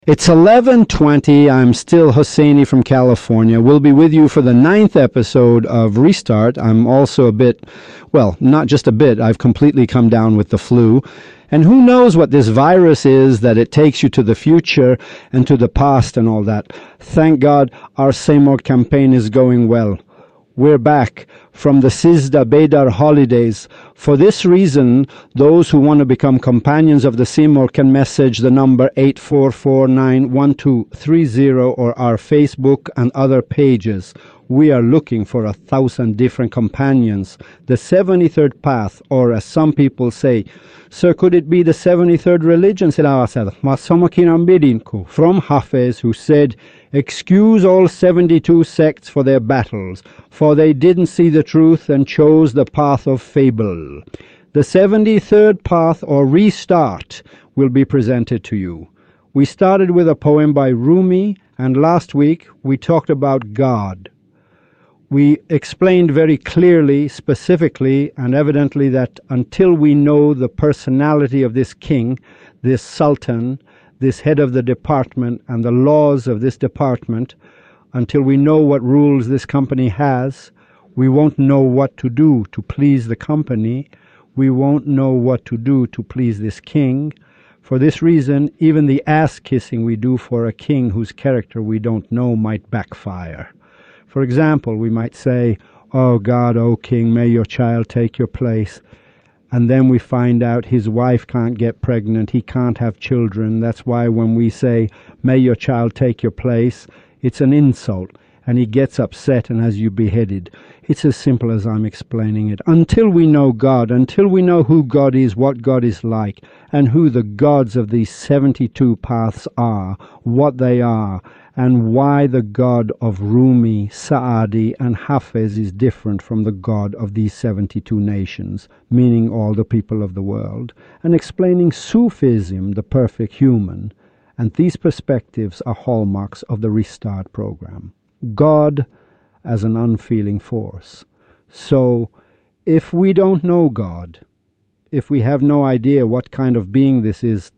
It's 11:20. I'm still Hosseini from California. We'll be with you for the 9th episode of Restart. I'm also a bit, well, not just a bit, I've completely come down with the flu. And who knows what this virus is, that it takes you to the future and to the past and all that. Thank God our Seymour campaign is going well. We're back from the Sizda Bedar holidays. For this reason, those who want to become companions of the Seymour can message the number 844-91230 or our Facebook and other pages. We are looking for 1,000 different companions. The 73rd path, or as some people say, "Sir, could it be the 73rd religion?" From Hafez, who said, "Excuse all 72 sects for their battles, for they didn't see the truth and chose the path of fable." The 73rd path, or restart, will be presented to you. We started with a poem by Rumi, and last week we talked about God. We explained very clearly, specifically, and evidently that until we know the personality of this king, this sultan, this head of the department, and the laws of this department, until we know what rules this company has, we won't know what to do to please the company. We won't know what to do to please this king. For this reason, even the ass-kissing we do for a king whose character we don't know might backfire. For example, we might say, "Oh God, oh King, may your child take your place." And then we find out his wife can't get pregnant, he can't have children. That's why when we say, "May your child take your place," it's an insult, and he gets upset and has you beheaded. It's as simple as I'm explaining it. Until we know God, until we know who God is, what God is like, and who the gods of these 72 paths are, what they are, and why the God of Rumi, Saadi, and Hafez is different from the God of these 72 nations, meaning all the people of the world, and explaining Sufism, the perfect human. And these perspectives are hallmarks of the Restart program. God as an unfeeling force. So, if we don't know God, if we have no idea what kind of being this is,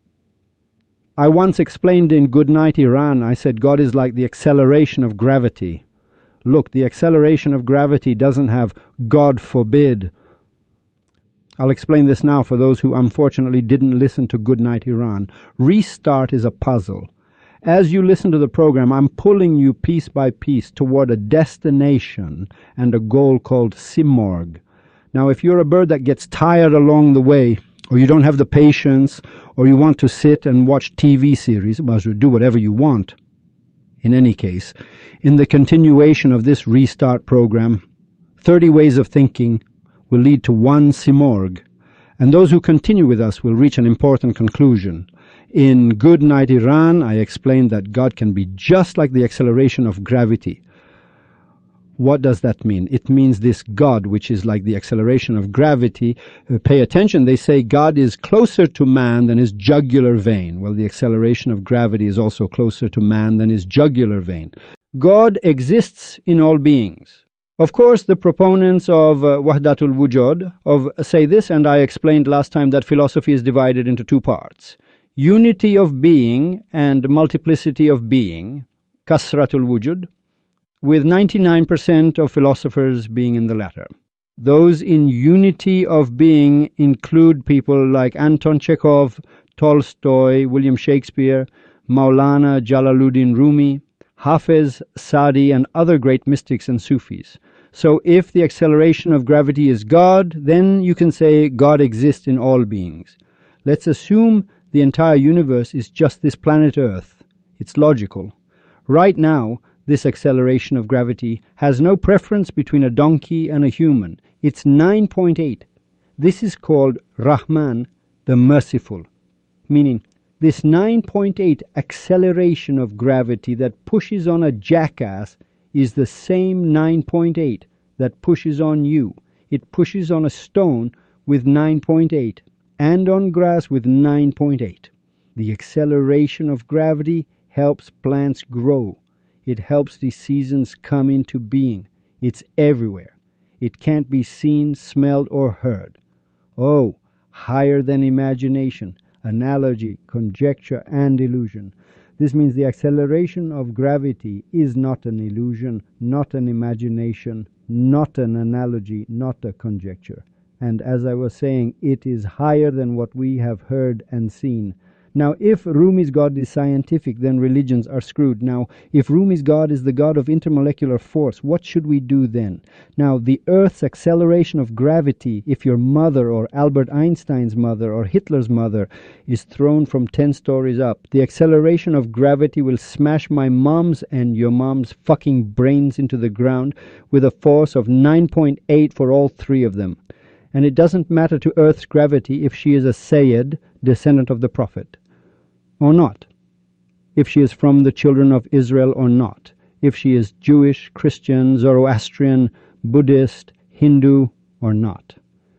I once explained in Goodnight Iran, I said God is like the acceleration of gravity. Look, the acceleration of gravity doesn't have "God forbid." I'll explain this now for those who unfortunately didn't listen to Goodnight Iran. Restart is a puzzle. As you listen to the program, I'm pulling you piece by piece toward a destination and a goal called Simorg. Now, if you're a bird that gets tired along the way, or you don't have the patience, or you want to sit and watch TV series, well, do whatever you want. In any case, in the continuation of this Restart program, 30 ways of thinking will lead to one Simorg, and those who continue with us will reach an important conclusion. In Good Night Iran, I explained that God can be just like the acceleration of gravity. What does that mean? It means this God, which is like the acceleration of gravity. Pay attention, they say God is closer to man than his jugular vein. Well, the acceleration of gravity is also closer to man than his jugular vein. God exists in all beings. Of course, the proponents of Wahdatul Wujud say this, and I explained last time that philosophy is divided into two parts. Unity of being and multiplicity of being, Kasratul Wujud, with 99% of philosophers being in the latter. Those in unity of being include people like Anton Chekhov, Tolstoy, William Shakespeare, Maulana Jalaluddin Rumi, Hafez, Saadi, and other great mystics and Sufis. So if the acceleration of gravity is God, then you can say God exists in all beings. Let's assume the entire universe is just this planet Earth. It's logical. Right now, this acceleration of gravity has no preference between a donkey and a human. It's 9.8. This is called Rahman, the merciful, meaning this 9.8 acceleration of gravity that pushes on a jackass is the same 9.8 that pushes on you. It pushes on a stone with 9.8 and on grass with 9.8. The acceleration of gravity helps plants grow. It helps the seasons come into being. It's everywhere. It can't be seen, smelled, or heard. Oh, higher than imagination. analogy, conjecture, and illusion. This means the acceleration of gravity is not an illusion, not an imagination, not an analogy, not a conjecture. And as I was saying, it is higher than what we have heard and seen. Now, if Rumi's God is scientific, then religions are screwed. Now, if Rumi's God is the God of intermolecular force, what should we do then? Now, the Earth's acceleration of gravity, if your mother or Albert Einstein's mother or Hitler's mother is thrown from 10 stories up, the acceleration of gravity will smash my mom's and your mom's fucking brains into the ground with a force of 9.8 for all three of them. And it doesn't matter to Earth's gravity if she is a Sayyid, descendant of the Prophet, or not, if she is from the children of Israel or not, if she is Jewish, Christian, Zoroastrian, Buddhist, Hindu or not.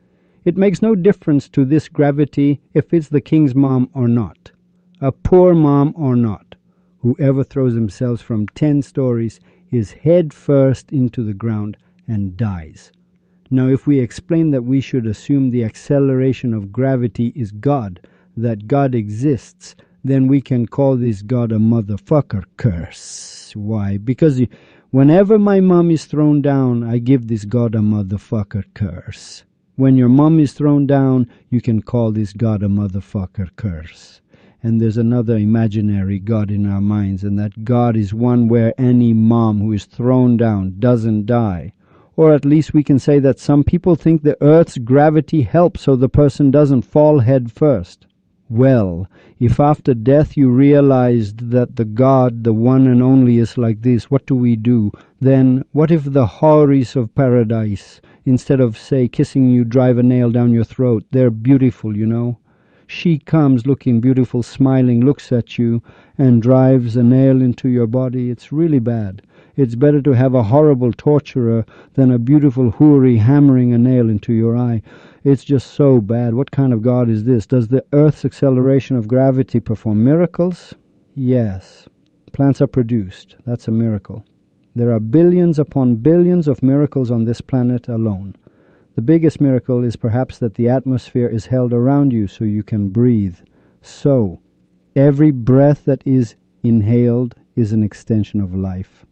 It makes no difference to this gravity if it's the king's mom or not, a poor mom or not. Whoever throws themselves from 10 stories is head first into the ground and dies. Now, if we explain that we should assume the acceleration of gravity is God, that God exists, then we can call this God a motherfucker curse. Why? Because whenever my mom is thrown down, I give this God a motherfucker curse. When your mom is thrown down, you can call this God a motherfucker curse. And there's another imaginary God in our minds, and that God is one where any mom who is thrown down doesn't die. Or at least we can say that some people think the Earth's gravity helps so the person doesn't fall head first. Well, if after death you realized that the God, the one and only, is like this, what do? Then what if the houris of paradise, instead of, say, kissing you, drive a nail down your throat? They're beautiful, you know. She comes looking beautiful, smiling, looks at you, and drives a nail into your body. It's really bad. It's better to have a horrible torturer than a beautiful houri hammering a nail into your eye. It's just so bad. What kind of God is this? Does the Earth's acceleration of gravity perform miracles? Yes. Plants are produced. That's a miracle. There are billions upon billions of miracles on this planet alone. The biggest miracle is perhaps that the atmosphere is held around you so you can breathe. So, every breath that is inhaled is an extension of life.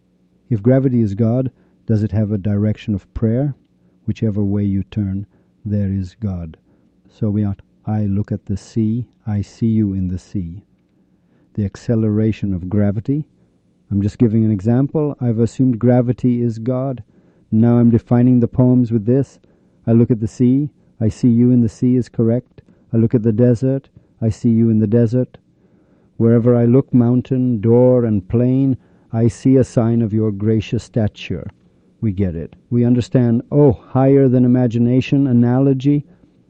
If gravity is God, does it have a direction of prayer? Whichever way you turn, there is God. So I look at the sea, I see you in the sea. The acceleration of gravity. I'm just giving an example. I've assumed gravity is God. Now I'm defining the poems with this. I look at the sea, I see you in the sea is correct. I look at the desert, I see you in the desert. Wherever I look, mountain, door, and plain, I see a sign of your gracious stature. We get it. We understand, higher than imagination, analogy.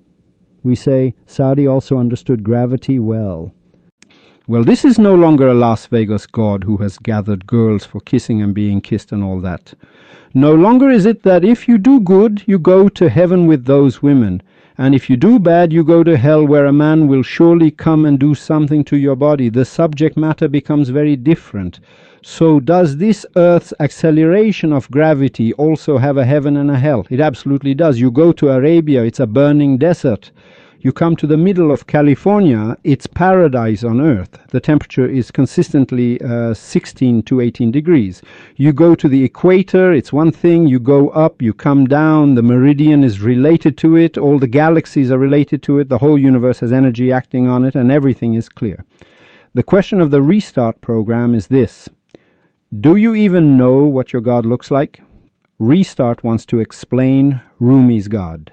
We say, Saudi also understood gravity well. Well, this is no longer a Las Vegas God who has gathered girls for kissing and being kissed and all that. No longer is it that if you do good, you go to heaven with those women, and if you do bad, you go to hell, where a man will surely come and do something to your body. The subject matter becomes very different. So does this Earth's acceleration of gravity also have a heaven and a hell? It absolutely does. You go to Arabia, it's a burning desert. You come to the middle of California, it's paradise on Earth. The temperature is consistently 16 to 18 degrees. You go to the equator, it's one thing. You go up, you come down, the meridian is related to it, all the galaxies are related to it, the whole universe has energy acting on it, and everything is clear. The question of the Restart program is this. Do you even know what your God looks like? Restart wants to explain Rumi's God.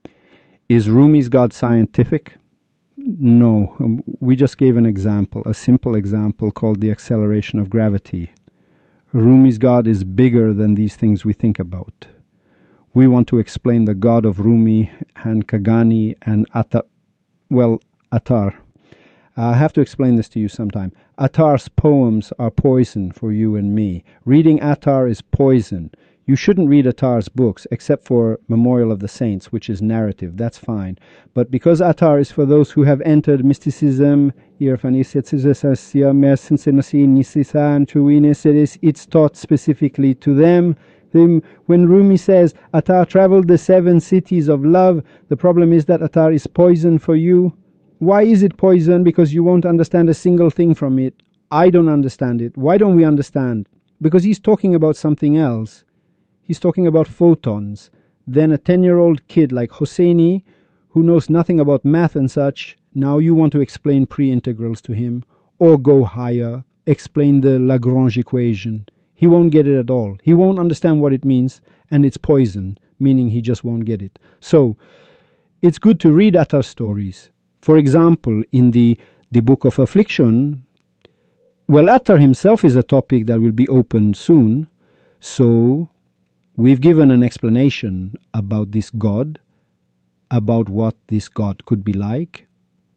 Is Rumi's God scientific? No. We just gave an example, a simple example called the acceleration of gravity. Rumi's God is bigger than these things we think about. We want to explain the God of Rumi and Kagani and Attar. I have to explain this to you sometime. Attar's poems are poison for you and me. Reading Attar is poison. You shouldn't read Attar's books, except for Memorial of the Saints, which is narrative. That's fine. But because Attar is for those who have entered mysticism, it's taught specifically to them. When Rumi says, Attar traveled the 7 cities of love, the problem is that Attar is poison for you. Why is it poison? Because you won't understand a single thing from it. I don't understand it. Why don't we understand? Because he's talking about something else. He's talking about photons. Then a 10-year-old kid like Hosseini, who knows nothing about math and such, now you want to explain pre-integrals to him, or go higher, explain the Lagrange equation. He won't get it at all. He won't understand what it means, and it's poison, meaning he just won't get it. So, it's good to read Attar stories. For example, in the Book of Affliction, well, Attar himself is a topic that will be opened soon, so we've given an explanation about this God, about what this God could be like.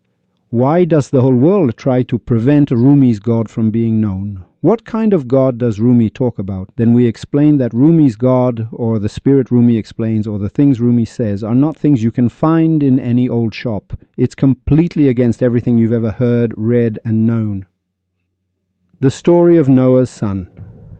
Why does the whole world try to prevent Rumi's God from being known? What kind of God does Rumi talk about? Then we explain that Rumi's God, or the spirit Rumi explains, or the things Rumi says, are not things you can find in any old shop. It's completely against everything you've ever heard, read, and known. The story of Noah's son.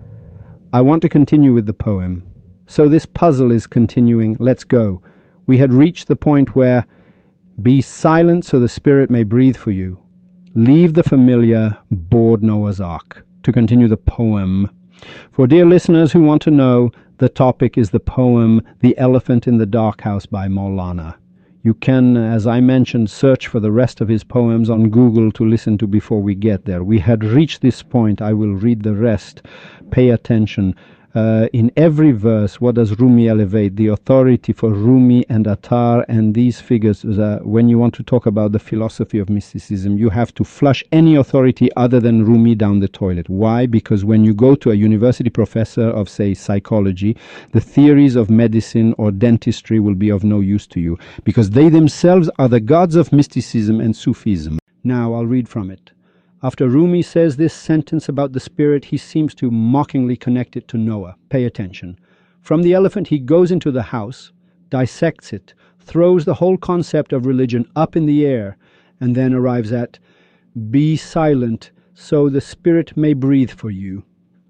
I want to continue with the poem. So this puzzle is continuing. Let's go. We had reached the point where be silent so the Spirit may breathe for you. Leave the familiar, board Noah's Ark. To continue the poem. For dear listeners who want to know, the topic is the poem The Elephant in the Dark House by Maulana. You can, as I mentioned, search for the rest of his poems on Google to listen to before we get there. We had reached this point. I will read the rest. Pay attention. In every verse, what does Rumi elevate? The authority for Rumi and Attar and these figures. When you want to talk about the philosophy of mysticism, you have to flush any authority other than Rumi down the toilet. Why? Because when you go to a university professor of, say, psychology, the theories of medicine or dentistry will be of no use to you, because they themselves are the gods of mysticism and Sufism. Now I'll read from it. After Rumi says this sentence about the spirit, he seems to mockingly connect it to Noah. Pay attention. From the elephant, he goes into the house, dissects it, throws the whole concept of religion up in the air, and then arrives at, be silent so the spirit may breathe for you.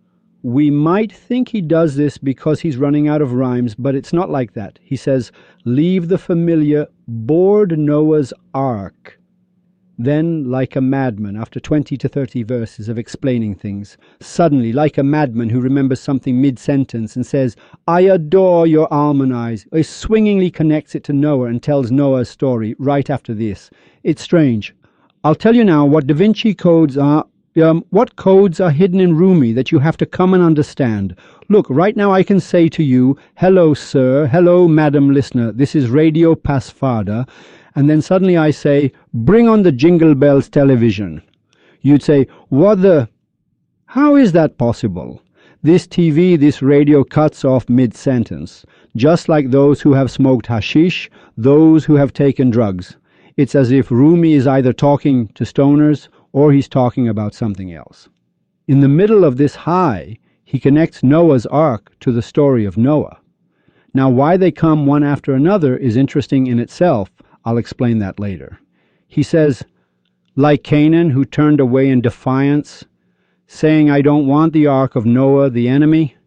We might think he does this because he's running out of rhymes, but it's not like that. He says, leave the familiar, board Noah's Ark. Then, like a madman, after 20 to 30 verses of explaining things, suddenly, like a madman who remembers something mid-sentence and says, I adore your almond eyes, he swingingly connects it to Noah and tells Noah's story right after this. It's strange. I'll tell you now what Da Vinci codes are. What codes are hidden in Rumi that you have to come and understand. Look, right now I can say to you, hello, sir, hello, madam listener, this is Radio Pasfada. And then suddenly I say, bring on the Jingle Bells television. You'd say, what the... How is that possible? This TV, this radio cuts off mid-sentence, just like those who have smoked hashish, those who have taken drugs. It's as if Rumi is either talking to stoners or he's talking about something else. In the middle of this high, he connects Noah's Ark to the story of Noah. Now, why they come one after another is interesting in itself. I'll explain that later. He says, like Canaan, who turned away in defiance, saying, I don't want the ark of Noah, the enemy.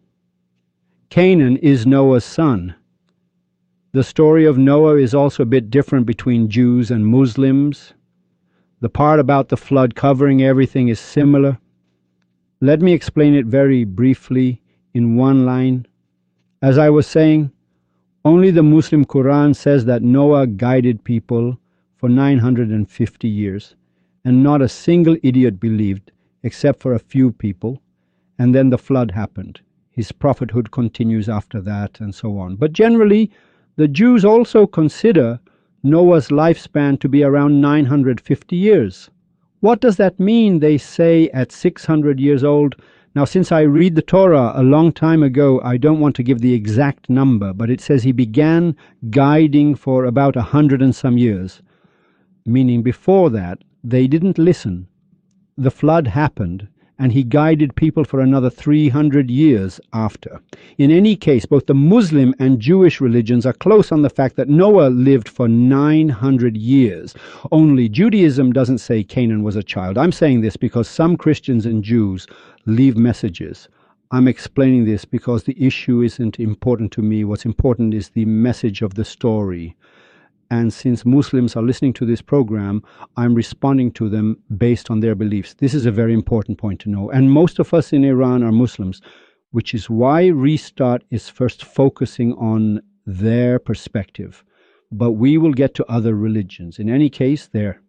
Canaan is Noah's son. The story of Noah is also a bit different between Jews and Muslims. The part about the flood covering everything is similar. Let me explain it very briefly in one line. As I was saying, only the Muslim Quran says that Noah guided people for 950 years, and not a single idiot believed, except for a few people, and then the flood happened. His prophethood continues after that, and so on. But generally, the Jews also consider Noah's lifespan to be around 950 years. What does that mean, they say, at 600 years old? Now, since I read the Torah a long time ago, I don't want to give the exact number, but it says he began guiding for about 100 and some years, meaning before that, they didn't listen. The flood happened, and he guided people for another 300 years after. In any case, both the Muslim and Jewish religions are close on the fact that Noah lived for 900 years. Only Judaism doesn't say Canaan was a child. I'm saying this because some Christians and Jews leave messages. I'm explaining this because the issue isn't important to me. What's important is the message of the story. And since Muslims are listening to this program, I'm responding to them based on their beliefs. This is a very important point to know. And most of us in Iran are Muslims, which is why Restart is first focusing on their perspective. But we will get to other religions. In any case,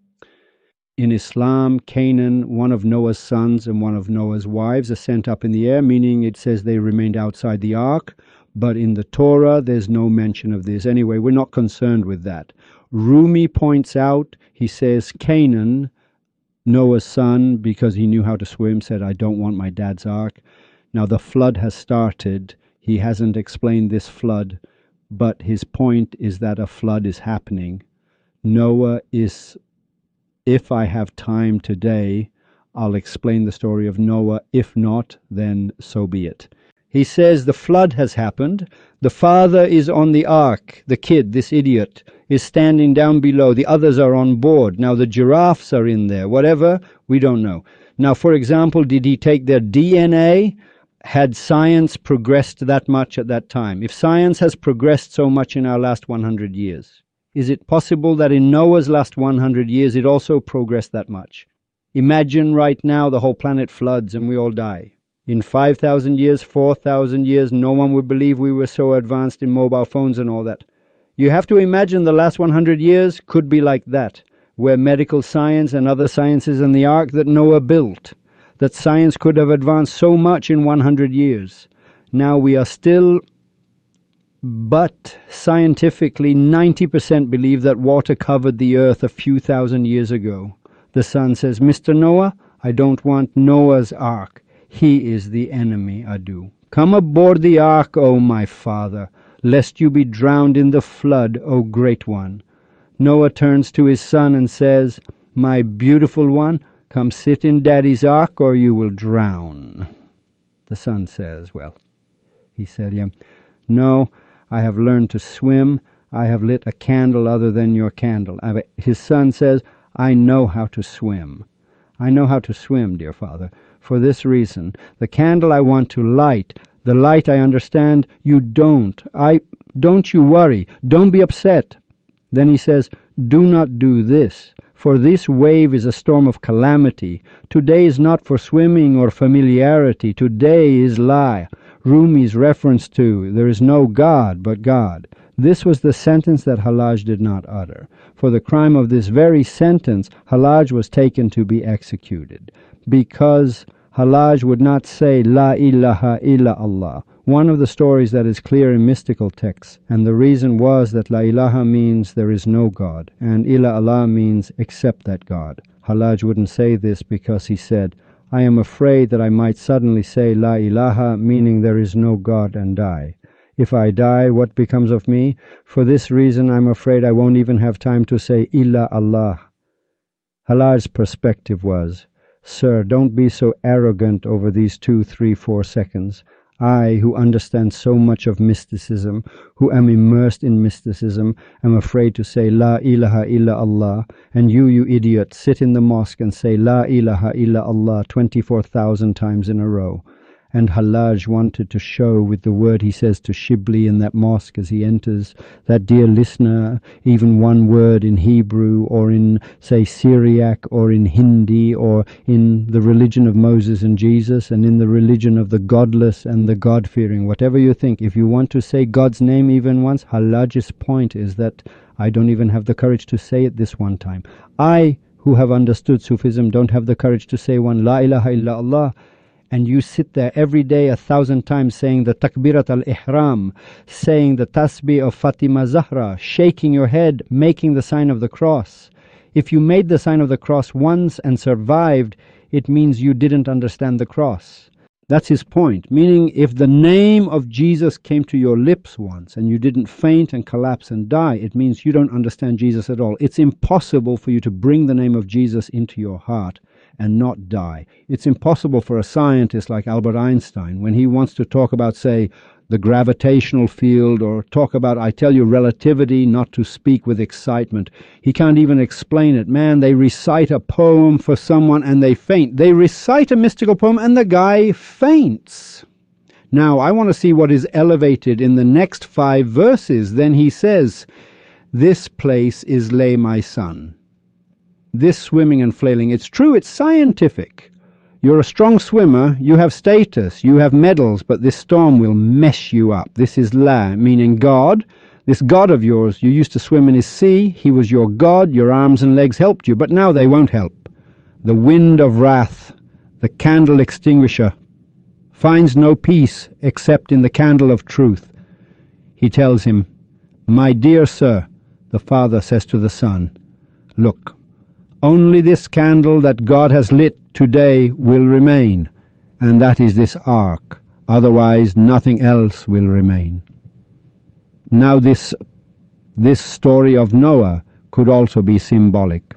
in Islam, Canaan, one of Noah's sons and one of Noah's wives, are sent up in the air, meaning it says they remained outside the ark. But in the Torah, there's no mention of this. Anyway, we're not concerned with that. Rumi points out, he says, Canaan, Noah's son, because he knew how to swim, said, I don't want my dad's ark. Now, the flood has started. He hasn't explained this flood, but his point is that a flood is happening. Noah is, if I have time today, I'll explain the story of Noah. If not, then so be it. He says the flood has happened. The father is on the ark. The kid, this idiot, is standing down below. The others are on board. Now the giraffes are in there. Whatever, we don't know. Now, for example, did he take their DNA? Had science progressed that much at that time? If science has progressed so much in our last 100 years, is it possible that in Noah's last 100 years it also progressed that much? Imagine right now the whole planet floods and we all die. In 5,000 years, 4,000 years, no one would believe we were so advanced in mobile phones and all that. You have to imagine the last 100 years could be like that, where medical science and other sciences in the ark that Noah built, that science could have advanced so much in 100 years. Now we are still, but scientifically 90% believe that water covered the earth a few thousand years ago. The son says, Mr. Noah, I don't want Noah's ark. He is the enemy, Adu. Come aboard the ark, O my father, lest you be drowned in the flood, O great one. Noah turns to his son and says, My beautiful one, come sit in daddy's ark or you will drown. The son says, he said, no, I have learned to swim. I have lit a candle other than your candle. His son says, I know how to swim. I know how to swim, dear father. For this reason, the candle I want to light, the light I understand, you don't. Don't you worry. Don't be upset. Then he says, do not do this, for this wave is a storm of calamity. Today is not for swimming or familiarity. Today is lie. Rumi's reference to, there is no God but God. This was the sentence that Hallaj did not utter. For the crime of this very sentence, Hallaj was taken to be executed, because Hallaj would not say, La ilaha illa Allah, one of the stories that is clear in mystical texts, and the reason was that La ilaha means there is no God, and illa Allah means except that God. Hallaj wouldn't say this because he said, I am afraid that I might suddenly say La ilaha, meaning there is no God, and die. If I die, what becomes of me? For this reason, I'm afraid I won't even have time to say illa Allah. Hallaj's perspective was, Sir, don't be so arrogant over these 2, 3, 4 seconds. I, who understand so much of mysticism, who am immersed in mysticism, am afraid to say La ilaha illa Allah, and you idiot, sit in the mosque and say La ilaha illa Allah 24,000 times in a row. And Hallaj wanted to show with the word he says to Shibli in that mosque as he enters, that, dear listener, even one word in Hebrew or in, say, Syriac or in Hindi or in the religion of Moses and Jesus and in the religion of the godless and the God-fearing, whatever you think, if you want to say God's name even once, Hallaj's point is that I don't even have the courage to say it this one time. I, who have understood Sufism, don't have the courage to say one La ilaha illallah. And you sit there every day 1,000 times saying the Takbirat al-Ihram, saying the Tasbih of Fatima Zahra, shaking your head, making the sign of the cross. If you made the sign of the cross once and survived, it means you didn't understand the cross. That's his point, meaning if the name of Jesus came to your lips once and you didn't faint and collapse and die, it means you don't understand Jesus at all. It's impossible for you to bring the name of Jesus into your heart and not die. It's impossible for a scientist like Albert Einstein, when he wants to talk about, say, the gravitational field or talk about, I tell you, relativity, not to speak with excitement. He can't even explain it. Man, they recite a poem for someone and they faint. They recite a mystical poem and the guy faints. Now, I want to see what is elevated in the next 5 verses. Then he says, This place is lay my son. This swimming and flailing, it's true, it's scientific. You're a strong swimmer, you have status, you have medals, but this storm will mess you up. This is La, meaning God. This God of yours, you used to swim in his sea, he was your God, your arms and legs helped you, but now they won't help. The wind of wrath, the candle extinguisher, finds no peace except in the candle of truth. He tells him, "My dear sir," the father says to the son, "look, only this candle that God has lit today will remain, and that is this ark. Otherwise nothing else will remain." Now this story of Noah could also be symbolic.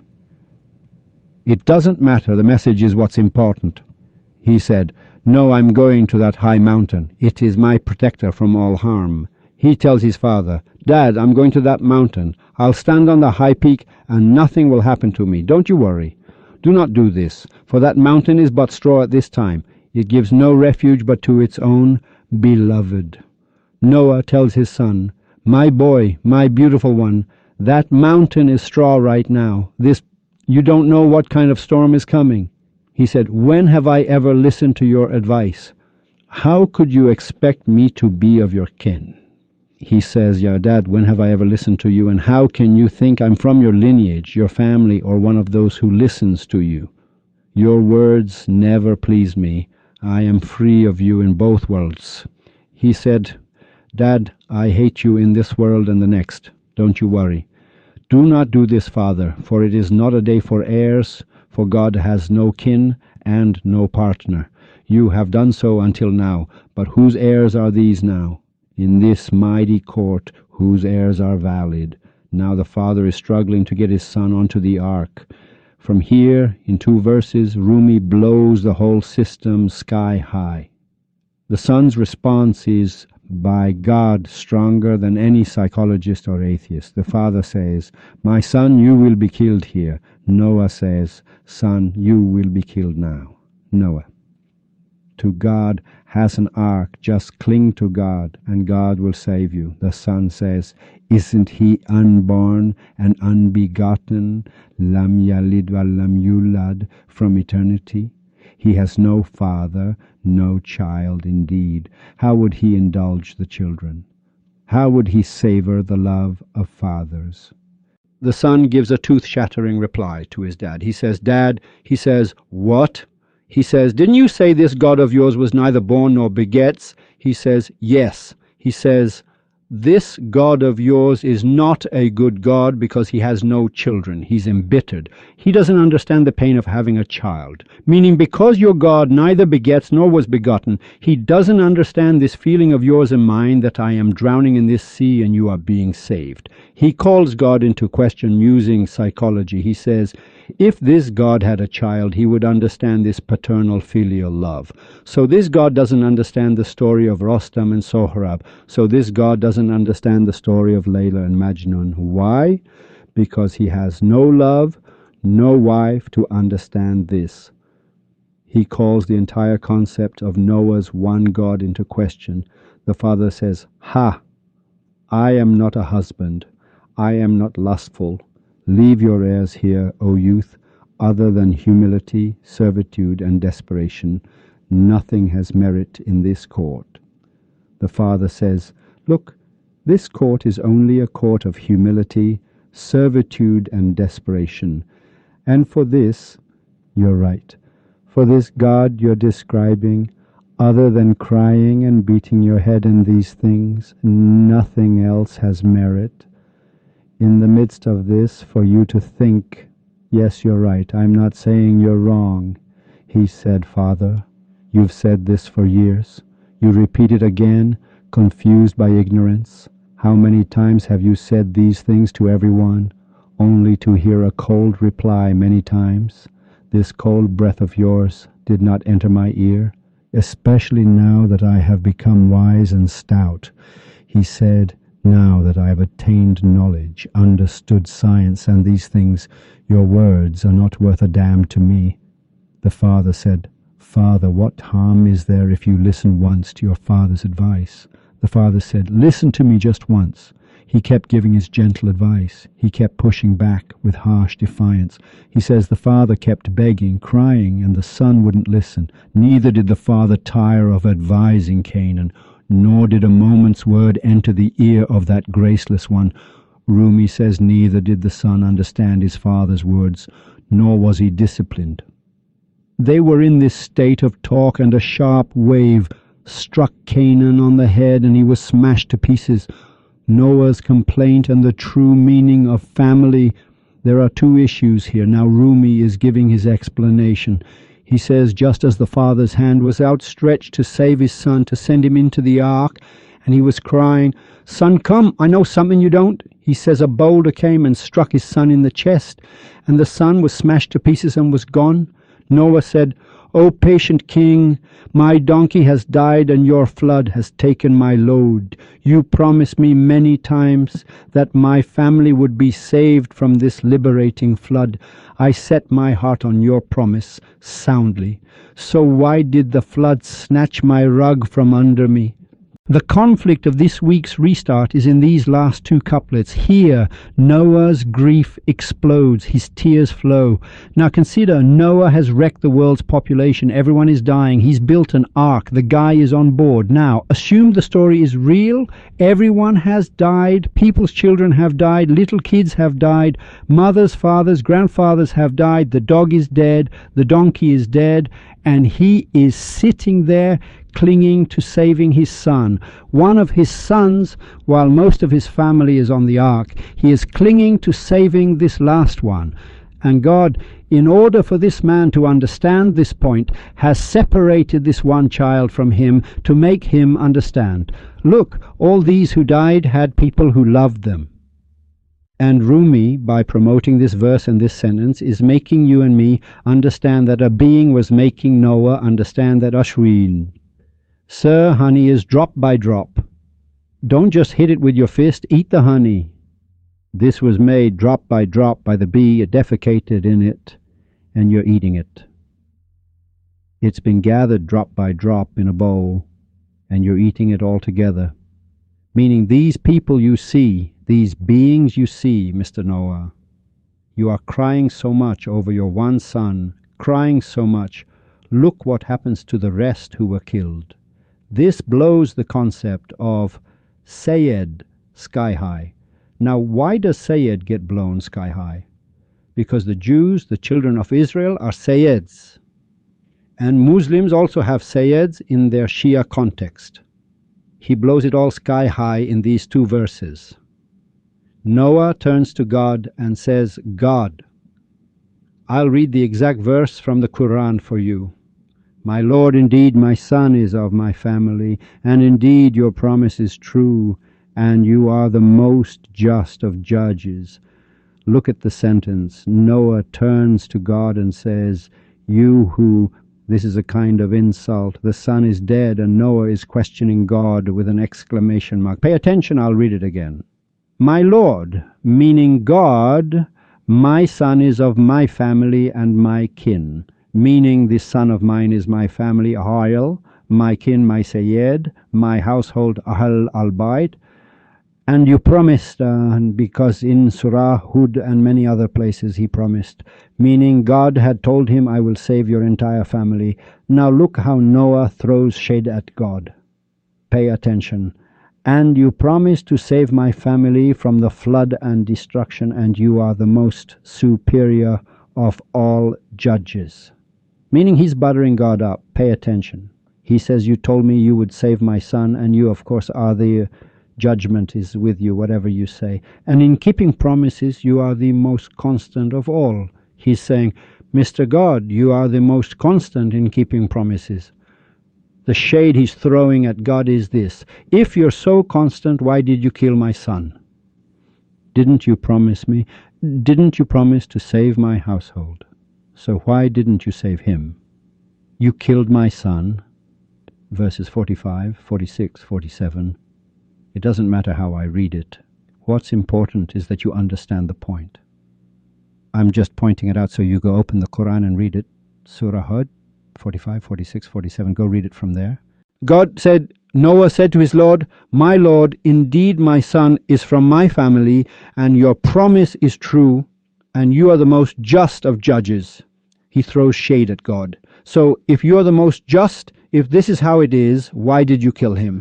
It doesn't matter, the message is what's important. He said, "No, I'm going to that high mountain. It is my protector from all harm." He tells his father, "Dad, I'm going to that mountain. I'll stand on the high peak and nothing will happen to me. Don't you worry. Do not do this, for that mountain is but straw at this time. It gives no refuge but to its own beloved." Noah tells his son, "My boy, my beautiful one, that mountain is straw right now. You don't know what kind of storm is coming." He said, "When have I ever listened to your advice? How could you expect me to be of your kin?" He says, "Yeah, Dad, when have I ever listened to you? And how can you think I'm from your lineage, your family, or one of those who listens to you? Your words never please me. I am free of you in both worlds." He said, "Dad, I hate you in this world and the next. Don't you worry. Do not do this, Father, for it is not a day for heirs, for God has no kin and no partner. You have done so until now, but whose heirs are these now? In this mighty court, whose heirs are valid?" Now the father is struggling to get his son onto the ark. From here, in 2 verses, Rumi blows the whole system sky high. The son's response is, "By God, stronger than any psychologist or atheist." The father says, "My son, you will be killed here." Noah says, "Son, you will be killed now." Noah. To God has an ark, just cling to God and God will save you. The son says, "Isn't he unborn and unbegotten, lam yalid wa lam yulad, from eternity? He has no father, no child indeed. How would he indulge the children? How would he savor the love of fathers?" The son gives a tooth-shattering reply to his dad. He says, "Dad," he says, "what?" He says, "Didn't you say this God of yours was neither born nor begets?" He says, "Yes." He says, "This God of yours is not a good God because he has no children. He's embittered. He doesn't understand the pain of having a child. Meaning because your God neither begets nor was begotten, he doesn't understand this feeling of yours and mine that I am drowning in this sea and you are being saved." He calls God into question using psychology. He says, if this God had a child, he would understand this paternal filial love. So this God doesn't understand the story of Rostam and Sohrab. So this God doesn't understand the story of Layla and Majnun. Why? Because he has no love, no wife to understand this. He calls the entire concept of Noah's one God into question. The father says, "Ha! I am not a husband. I am not lustful. Leave your heirs here, O youth, other than humility, servitude, and desperation. Nothing has merit in this court." The father says, "Look, this court is only a court of humility, servitude, and desperation. And for this, you're right, for this God you're describing, other than crying and beating your head in these things, nothing else has merit. In the midst of this, for you to think, yes, you're right, I'm not saying you're wrong." He said, "Father, you've said this for years. You repeat it again, confused by ignorance. How many times have you said these things to everyone, only to hear a cold reply many times? This cold breath of yours did not enter my ear, especially now that I have become wise and stout." He said, "Now that I have attained knowledge, understood science and these things, your words are not worth a damn to me." The father said, "Father, what harm is there if you listen once to your father's advice?" The father said, "Listen to me just once. He kept giving his gentle advice. He kept pushing back with harsh defiance. He says the father kept begging, crying, and the son wouldn't listen. Neither did the father tire of advising Canaan, nor did a moment's word enter the ear of that graceless one. Rumi says neither did the son understand his father's words, nor was he disciplined. They were in this state of talk, and a sharp wave struck Canaan on the head, and he was smashed to pieces. Noah's complaint and the true meaning of family. There are two issues here. Now Rumi is giving his explanation. He says, just as the father's hand was outstretched to save his son, to send him into the ark, and he was crying, "Son, come, I know something you don't." He says a boulder came and struck his son in the chest, and the son was smashed to pieces and was gone. Noah said, "O patient king, my donkey has died and your flood has taken my load. You promised me many times that my family would be saved from this liberating flood. I set my heart on your promise soundly. So why did the flood snatch my rug from under me?" The conflict of this week's restart is in these last two couplets. Here, Noah's grief explodes, his tears flow. Now consider, Noah has wrecked the world's population, everyone is dying, he's built an ark, the guy is on board. Now, assume the story is real, everyone has died, people's children have died, little kids have died, mothers, fathers, grandfathers have died, the dog is dead, the donkey is dead, and he is sitting there clinging to saving his son. One of his sons, while most of his family is on the ark, he is clinging to saving this last one. And God, in order for this man to understand this point, has separated this one child from him to make him understand. Look, all these who died had people who loved them. And Rumi, by promoting this verse and this sentence, is making you and me understand that a being was making Noah understand that Ashwin. Sir, honey is drop by drop. Don't just hit it with your fist, eat the honey. This was made drop by the bee, it defecated in it, and you're eating it. It's been gathered drop by drop in a bowl, and you're eating it all together. Meaning these people you see, these beings you see, Mr. Noah, you are crying so much over your one son, crying so much. Look what happens to the rest who were killed. This blows the concept of Sayed sky high. Now, why does Sayed get blown sky high? Because the Jews, the children of Israel, are Sayeds. And Muslims also have Sayeds in their Shia context. He blows it all sky high in these two verses. Noah turns to God and says, God, I'll read the exact verse from the Quran for you. My Lord, indeed my son is of my family, and indeed your promise is true, and you are the most just of judges. Look at the sentence. Noah turns to God and says, you who, this is a kind of insult, the son is dead, and Noah is questioning God with an exclamation mark. Pay attention, I'll read it again. My Lord, meaning God, my son is of my family and my kin. Meaning this son of mine is my family, Ahayel, my kin, my Sayyid, my household, Ahl al-Bayt. And you promised, because in Surah Hud and many other places he promised, meaning God had told him, I will save your entire family. Now look how Noah throws shade at God. Pay attention. And you promised to save my family from the flood and destruction, and you are the most superior of all judges. Meaning he's buttering God up. Pay attention. He says, you told me you would save my son, and you, of course, are the judgment is with you, whatever you say. And in keeping promises, you are the most constant of all. He's saying, Mr. God, you are the most constant in keeping promises. The shade he's throwing at God is this. If you're so constant, why did you kill my son? Didn't you promise me? Didn't you promise to save my household? So why didn't you save him? You killed my son. Verses 45, 46, 47. It doesn't matter how I read it. What's important is that you understand the point. I'm just pointing it out so you go open the Quran and read it. Surah Hud, 45, 46, 47. Go read it from there. God said, Noah said to his Lord, "My Lord, indeed my son is from my family, and your promise is true, and you are the most just of judges." He throws shade at God. So, if you are the most just, if this is how it is, why did you kill him?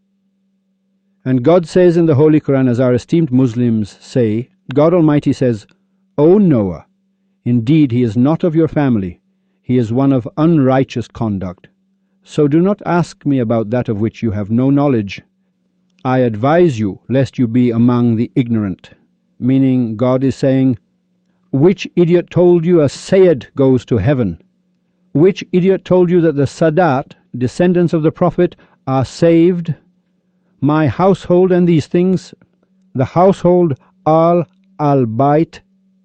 And God says in the Holy Quran, as our esteemed Muslims say, God Almighty says, "O Noah, indeed he is not of your family. He is one of unrighteous conduct. So do not ask me about that of which you have no knowledge. I advise you, lest you be among the ignorant." Meaning, God is saying, which idiot told you a Sayyid goes to heaven? Which idiot told you that the Sadat, descendants of the Prophet, are saved? My household and these things, the household al-Bayt,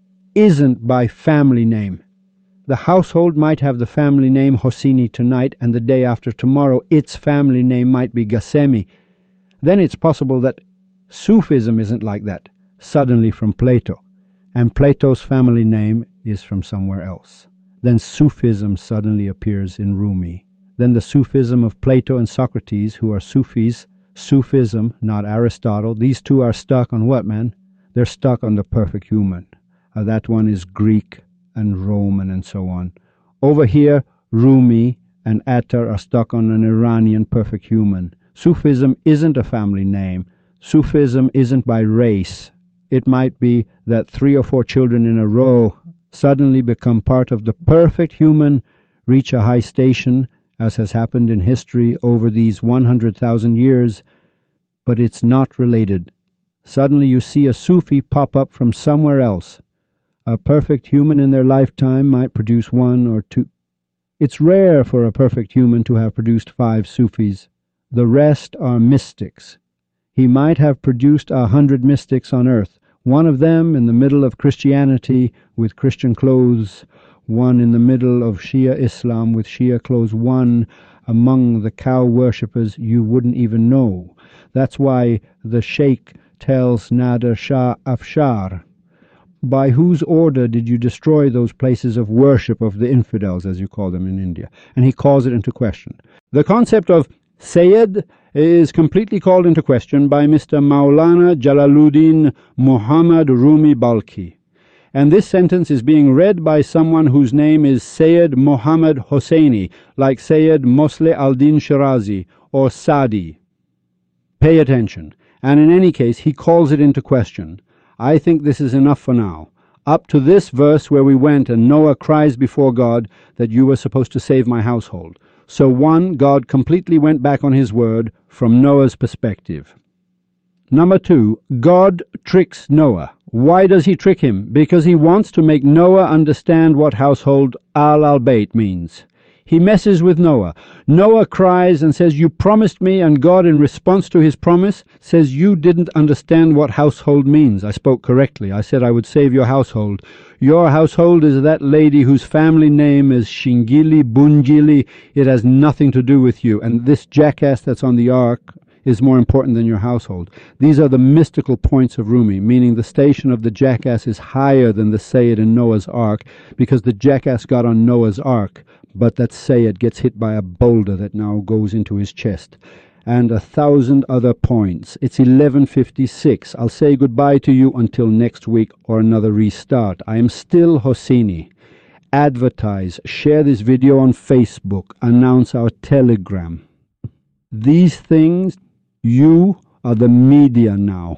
isn't by family name. The household might have the family name Hosseini tonight, and the day after tomorrow its family name might be Ghasemi. Then it's possible that Sufism isn't like that, suddenly from Plato, and Plato's family name is from somewhere else. Then Sufism suddenly appears in Rumi. Then the Sufism of Plato and Socrates, who are Sufis, Sufism, not Aristotle, these two are stuck on what, man? They're stuck on the perfect human. That one is Greek and Roman and so on. Over here, Rumi and Attar are stuck on an Iranian perfect human. Sufism isn't a family name. Sufism isn't by race. It might be that 3 or 4 children in a row suddenly become part of the perfect human, reach a high station, as has happened in history over these 100,000 years, but it's not related. Suddenly you see a Sufi pop up from somewhere else. A perfect human in their lifetime might produce 1 or 2. It's rare for a perfect human to have produced 5 Sufis. The rest are mystics. He might have produced 100 mystics on earth, one of them in the middle of Christianity with Christian clothes, one in the middle of Shia Islam with Shia clothes, one among the cow worshippers you wouldn't even know. That's why the Sheikh tells Nader Shah Afshar, "By whose order did you destroy those places of worship of the infidels, as you call them in India?" And he calls it into question. The concept of Sayyid is completely called into question by Mr. Maulana Jalaluddin Muhammad Rumi Balkhi. And this sentence is being read by someone whose name is Sayyid Muhammad Hosseini, like Sayyid Mosleh al-Din Shirazi or Sadi. Pay attention. And in any case, he calls it into question. I think this is enough for now. Up to this verse where we went and Noah cries before God that you were supposed to save my household. So 1, God completely went back on his word from Noah's perspective. Number 2, God tricks Noah. Why does he trick him? Because he wants to make Noah understand what household al-Bayt means. He messes with Noah. Noah cries and says, "You promised me," and God, in response to his promise, says, "You didn't understand what household means. I spoke correctly. I said I would save your household. Your household is that lady whose family name is Shingili Bunjili. It has nothing to do with you. And this jackass that's on the ark is more important than your household." These are the mystical points of Rumi, meaning the station of the jackass is higher than the Sayyid in Noah's ark, because the jackass got on Noah's ark, but that Sayyid gets hit by a boulder that now goes into his chest. And 1,000 other points. It's 11:56. I'll say goodbye to you until next week or another restart. I am still Hosseini. Advertise, share this video on Facebook, announce our Telegram. These things, you are the media now.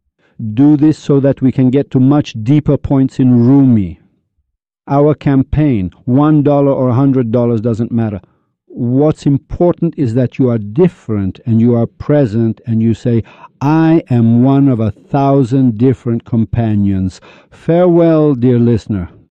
Do this so that we can get to much deeper points in Rumi. Our campaign, $1 or $100 doesn't matter. What's important is that you are different and you are present and you say, "I am one of 1,000 different companions." Farewell, dear listener.